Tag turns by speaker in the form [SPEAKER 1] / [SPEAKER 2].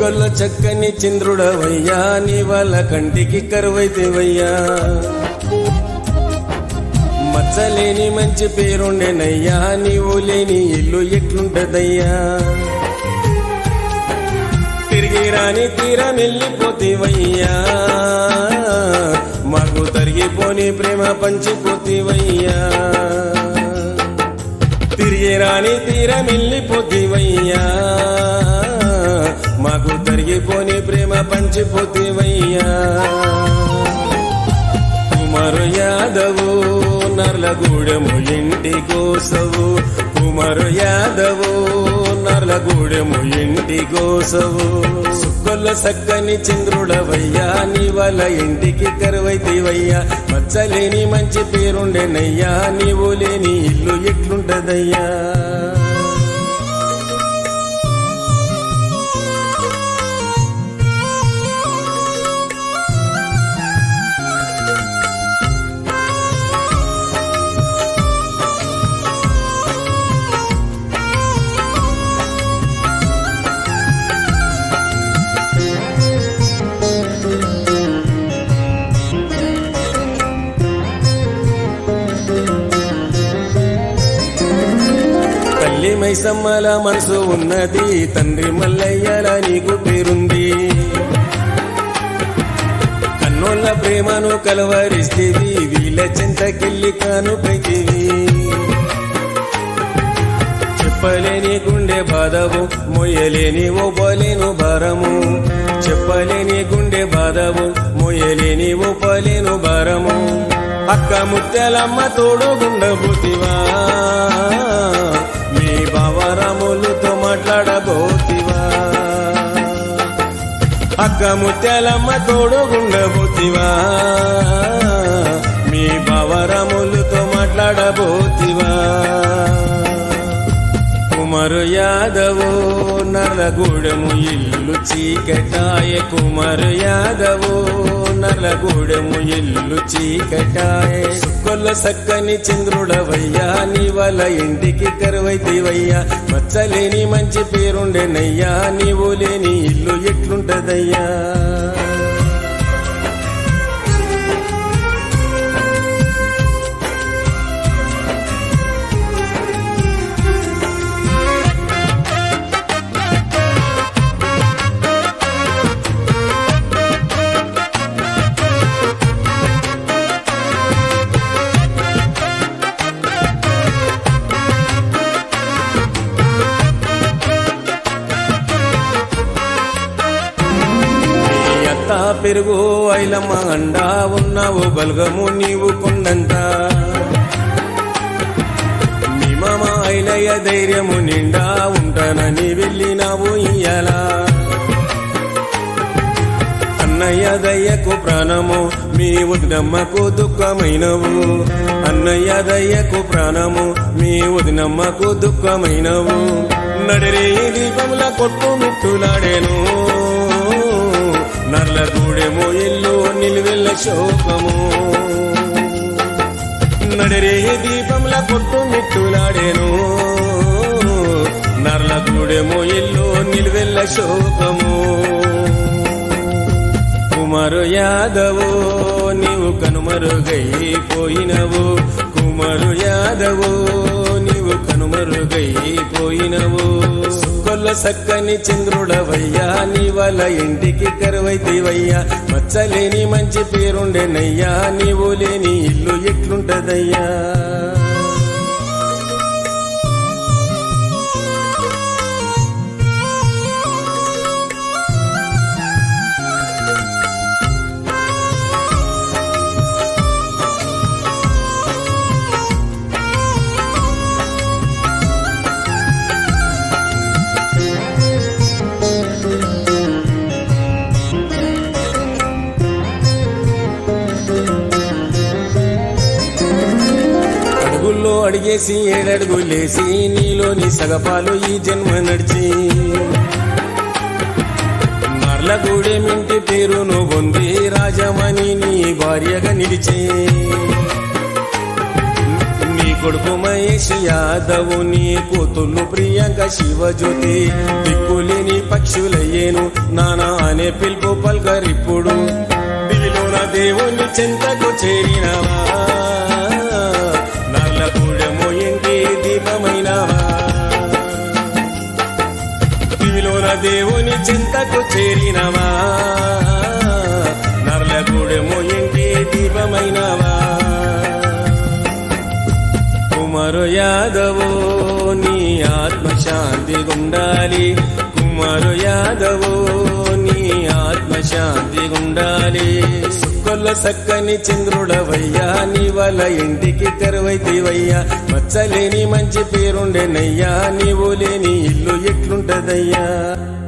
[SPEAKER 1] చుక్కల్లో చక్కని చంద్రుడవయ్యా నీ వాళ్ళ కంటికి కరువైతేవయ్యా మచ్చలేని మంచి పేరుండెనయ్యా నీవు లేని ఇల్లు ఎట్లుంటదయ్యా తిరిగి రాని తీరం వెళ్ళిపోతేవయ్యా మాకు తరిగిపోని ప్రేమ పంచిపోతేవయ్యా తిరిగి రాని తీరం వెళ్ళిపోతేవయ్యా మాకు తరిగిపోని ప్రేమ పంచిపోతేవయ్యా కుమారు యాదవు నర్లగూడెము ఇంటి కోసవు కుమారు యాదవు నర్లగూడెము ఇంటి కోసవు సుక్కల్లో సక్కని చంద్రుడవయ్యా నీ వాళ్ళ ఇంటికి కరువైతేవయ్యా మచ్చలేని మంచి పేరుండెనయ్యా నీవు లేని ఇల్లు ఎట్లుంటదయ్యా తల్లి మైసమ్మల మనసు ఉన్నది తండ్రి మల్లయ్యల నీకు పేరుంది కన్నోళ్ళ ప్రేమను కలవరిస్తేవి వీళ్ళ చింతకెళ్ళి కానుకైతేవి చెప్పలేని గుండె బాధవు మొయ్యలేని ఓపలేను భారము చెప్పలేని గుండె బాధవు మొయ్యలేని ఓపలేను భారము అక్క ముత్యాలమ్మ తోడుగుండబోతివా మీ బావరాములతో మాట్లాడబోతివా అక్క ముత్యాలమ్మ తోడుగుండబోతివా మీ బావరాములతో మాట్లాడబోతివా కుమారు యాదవు నర్లగూడెము ఇల్లు చీకటాయ కుమారు యాదవు నర్లగూడెము ఇల్లు చీకటాయ సుక్కల్లో సక్కని చంద్రుడవయ్యా నీ వాళ్ళ ఇంటికి కరువైతేవయ్యా మచ్చలేని మంచి పేరుండెనయ్యా నీవు లేని ఇల్లు ఎట్లుంటదయ్యా పెరుగు ఐలమ్మ అండా ఉన్నావు బల్గము నీవు కొండంత మీ మామ ఐలయ్య ధైర్యము నిండా ఉంటానని వెళ్ళినావు ఇయ్యాలా అన్నయ్య దయ్యకు ప్రాణము మీ వదినమ్మకు దుఃఖమైనవు అన్నయ్య దయ్యకు ప్రాణము మీ వదినమ్మకు దుఃఖమైనవు నడిరే దీపముల కొట్టు మిట్టులాడేను నర్లగూడెము ఇల్లు నిలువెల్ల శోకము నడిరే దీపంల కొట్టు మిట్టులాడేను నర్లగూడెము ఇల్లు నిలువెల్ల శోకము కుమారు యాదవు నీవు కనుమరుగైపోయినవు కుమారు యాదవు నీవు కనుమరుగైపోయినవు సుక్కల్లో సక్కని చంద్రుడవయ్యా నీ వాళ్ళ ఇంటికి కరువైతేవయ్యా మచ్చలేని మంచి పేరుండెనయ్యా నీవు లేని ఇల్లు ఎట్లుంటదయ్యా అడిగేసి ఏడడుగులేసి నీలోని సగపాలు ఈ జన్మ నడిచి నర్లగూడెమింటి పేరును పొంది రాజమణి నీ భార్యగా నిలిచి నీ కొడుకు మహేష్ యాదవ్ నీ కూతుళ్ళు ప్రియాంక శివజ్యోతి దిక్కులేని పక్షులయ్యేను నానా అనే పిలుపు పల్కరిప్పుడు దివిలోన దేవుని చెంతకు చేరినవా నల్లగూడెము ఇంటి దీపమైనవా దివిలోన దేవుని చెంతకు చేరినవా నల్లగూడెము ఇంటి దీపమైనవా కుమారు యాదవో నీ ఆత్మశాంతి గుండాలి కుమారు యాదవో నీ ఆత్మశాంతి గుండాలి సుక్కల సక్కని చంద్రుడవయ్యా నీ వల్ల ఇంటికి కరువైతివయ్యా మచ్చలేని మంచి పేరుండెనయ్యా నీవు లేని ఇల్లు ఎట్లుంటదయ్యా